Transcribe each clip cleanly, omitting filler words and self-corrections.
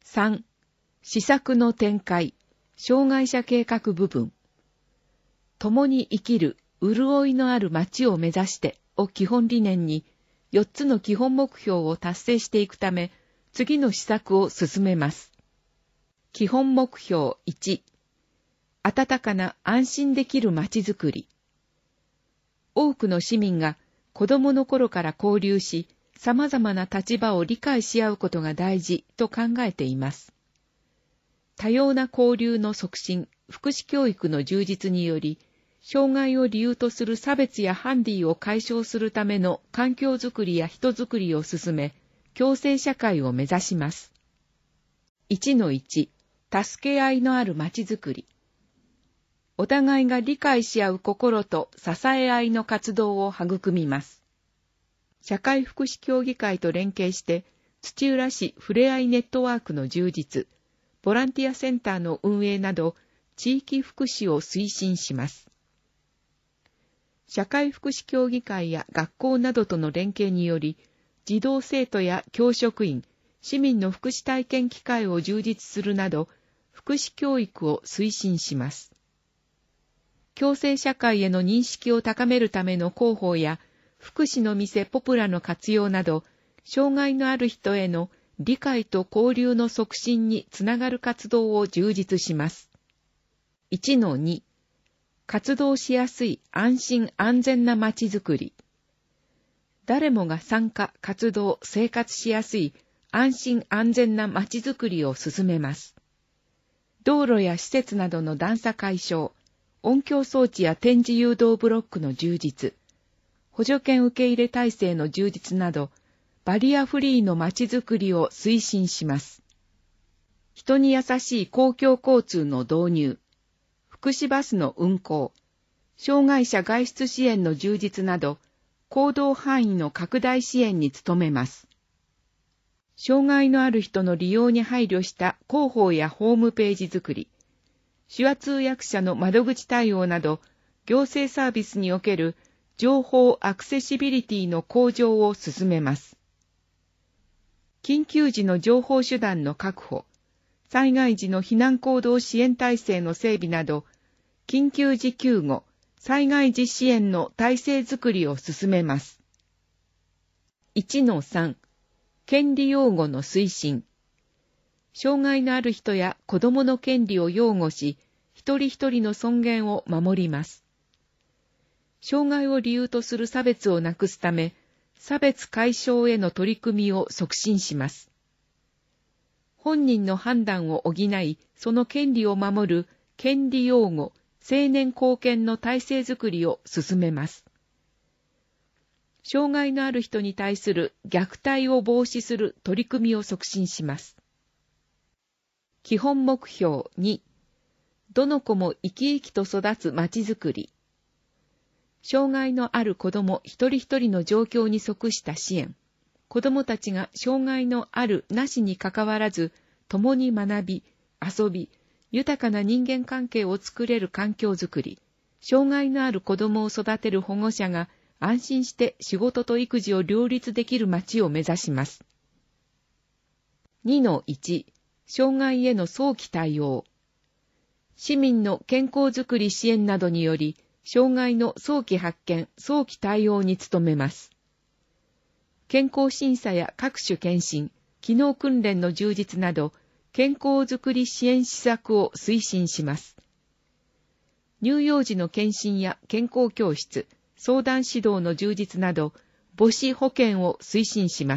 3、施策の展開、障害者計画部分。共に生きる、潤いのある街を目指してを基本理念に、4つの基本目標を達成していくため、次の施策を進めます。基本目標1、温かな安心できる街づくり。多くの市民が子供の頃から交流し、様々な立場を理解し合うことが大事と考えています。多様な交流の促進、福祉教育の充実により、障害を理由とする差別やハンディを解消するための環境づくりや人づくりを進め、共生社会を目指します。1-1、助け合いのある街づくり。お互いが理解し合う心と支え合いの活動を育みます。社会福祉協議会と連携して、土浦市ふれあいネットワークの充実、ボランティアセンターの運営など、地域福祉を推進します。社会福祉協議会や学校などとの連携により、児童生徒や教職員、市民の福祉体験機会を充実するなど、福祉教育を推進します。共生社会への認識を高めるための広報や、福祉の店ポプラの活用など、障害のある人への理解と交流の促進につながる活動を充実します。1-2、活動しやすい安心安全な街づくり。誰もが参加、活動、生活しやすい安心安全な街づくりを進めます。道路や施設などの段差解消、音響装置や展示誘導ブロックの充実、補助犬受け入れ体制の充実など、バリアフリーの街づくりを推進します。人に優しい公共交通の導入、福祉バスの運行、障害者外出支援の充実など、行動範囲の拡大支援に努めます。障害のある人の利用に配慮した広報やホームページ作り、手話通訳者の窓口対応など、行政サービスにおける情報アクセシビリティの向上を進めます。緊急時の情報手段の確保、災害時の避難行動支援体制の整備など、緊急時救護、災害時支援の体制づくりを進めます。1-3、権利擁護の推進。障害のある人や子どもの権利を擁護し、一人一人の尊厳を守ります。障害を理由とする差別をなくすため、差別解消への取り組みを促進します。本人の判断を補い、その権利を守る権利擁護、青年貢献の体制づくりを進めます。障害のある人に対する虐待を防止する取り組みを促進します。基本目標2、どの子も生き生きと育つまちづくり。障害のある子ども一人一人の状況に即した支援。子どもたちが障害のあるなしにかかわらず、共に学び、遊び、豊かな人間関係を作れる環境づくり。障害のある子どもを育てる保護者が安心して仕事と育児を両立できる街を目指します。2-1、障害への早期対応。市民の健康づくり支援などにより、障害の早期発見、早期対応に努めます。健康審査や各種検診、機能訓練の充実など、健康づくり支援施策を推進します。乳幼児の検診や健康教室、相談指導の充実など、母子保健を推進します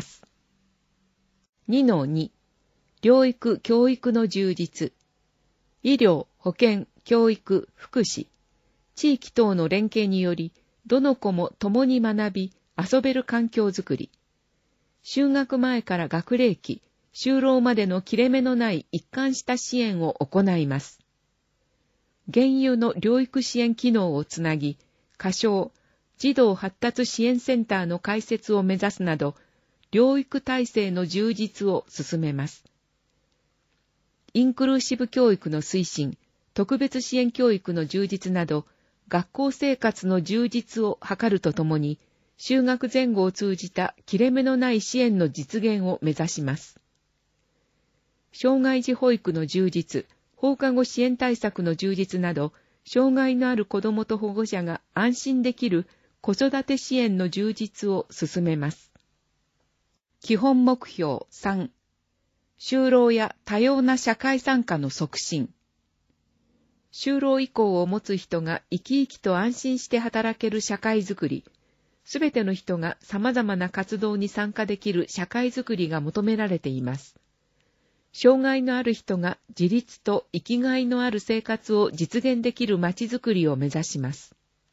。2-2、療育・教育の充実。医療、保健、教育、福祉、地域等の連携により、どの子も共に学び、遊べる環境づくり。就学前から学齢期、就労までの切れ目のない一貫した支援を行います。現有の療育支援機能をつなぎ、仮称、児童発達支援センターの開設を目指すなど、療育体制の充実を進めます。インクルーシブ教育の推進、特別支援教育の充実など、学校生活の充実を図るとともに、就学前後を通じた切れ目のない支援の実現を目指します。 障害児保育の充実、放課後支援対策の充実など、障害のある子どもと保護者が安心できる子育て支援の充実を進めます。基本目標3、就労や多様な社会参加の促進。就労意向を持つ人が生き生きと安心して働ける社会づくり、すべての人が様々な活動に参加できる社会づくりが求められています。障害のある人が自立と生きがいのある生活を実現できるまちづくりを目指します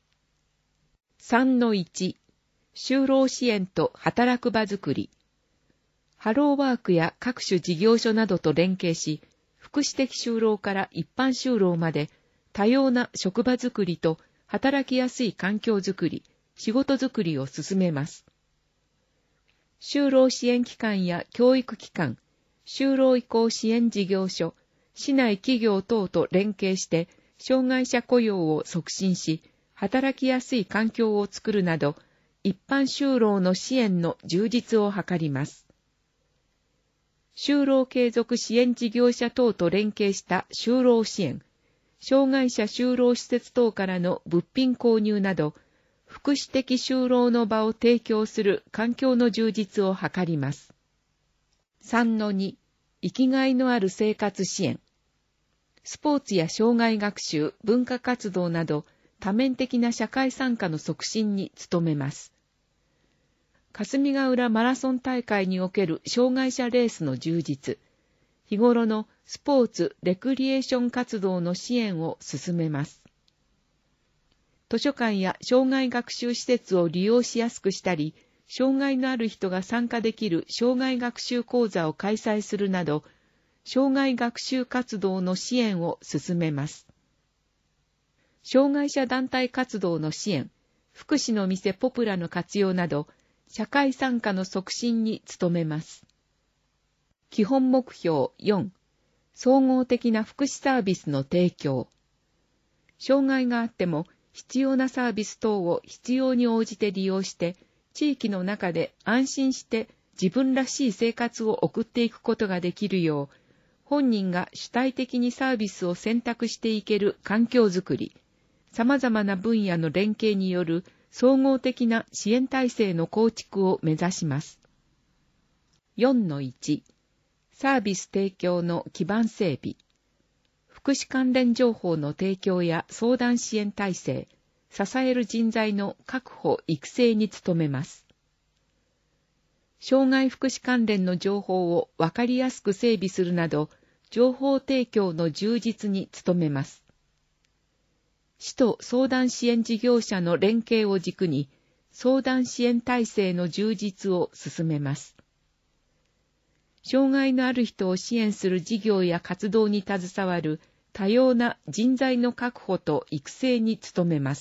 。3-1、就労支援と働く場づくり。ハローワークや各種事業所などと連携し、福祉的就労から一般就労まで多様な職場づくりと働きやすい環境づくり、仕事づくりを進めます。就労支援機関や教育機関、就労移行支援事業所、市内企業等と連携して障害者雇用を促進し、働きやすい環境を作るなど、一般就労の支援の充実を図ります。就労継続支援事業者等と連携した就労支援、障害者就労施設等からの物品購入など、福祉的就労の場を提供する環境の充実を図ります。3-2、生きがいのある生活支援。スポーツや障害学習、文化活動など多面的な社会参加の促進に努めます。霞ヶ浦マラソン大会における障害者レースの充実、日頃のスポーツ・レクリエーション活動の支援を進めます。図書館や障害学習施設を利用しやすくしたり、障害のある人が参加できる障害学習講座を開催するなど、障害学習活動の支援を進めます。障害者団体活動の支援、福祉の店ポプラの活用など、社会参加の促進に努めます。基本目標4、総合的な福祉サービスの提供。障害があっても必要なサービス等を必要に応じて利用して、地域の中で安心して自分らしい生活を送っていくことができるよう、本人が主体的にサービスを選択していける環境づくり、様々な分野の連携による総合的な支援体制の構築を目指します。4-1、サービス提供の基盤整備。福祉関連情報の提供や相談支援体制、支える人材の確保・育成に努めます。障害福祉関連の情報を分かりやすく整備するなど、情報提供の充実に努めます。市と相談支援事業者の連携を軸に、相談支援体制の充実を進めます。障害のある人を支援する事業や活動に携わる多様な人材の確保と育成に努めます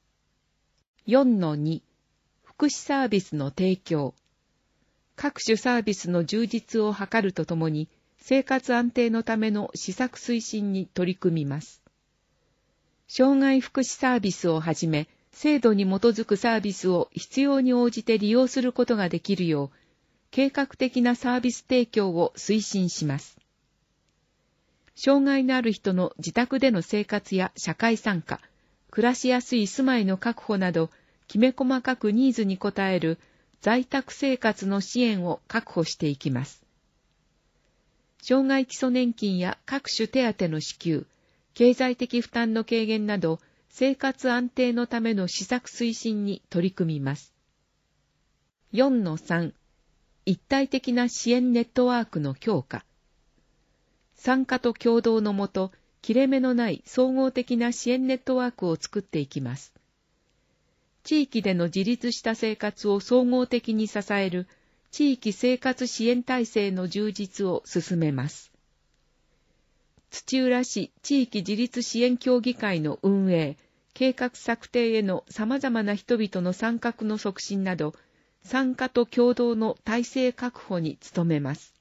。4-2、福祉サービスの提供。各種サービスの充実を図るとともに、生活安定のための施策推進に取り組みます。障害福祉サービスをはじめ、制度に基づくサービスを必要に応じて利用することができるよう、計画的なサービス提供を推進します。障害のある人の自宅での生活や社会参加、暮らしやすい住まいの確保など、きめ細かくニーズに応える在宅生活の支援を確保していきます。障害基礎年金や各種手当の支給、経済的負担の軽減など、生活安定のための施策推進に取り組みます。4-3、一体的な支援ネットワークの強化。参加と協働のもと、切れ目のない総合的な支援ネットワークを作っていきます。地域での自立した生活を総合的に支える地域生活支援体制の充実を進めます。土浦市地域自立支援協議会の運営、計画策定への様々な人々の参画の促進など、参加と協働の体制確保に努めます。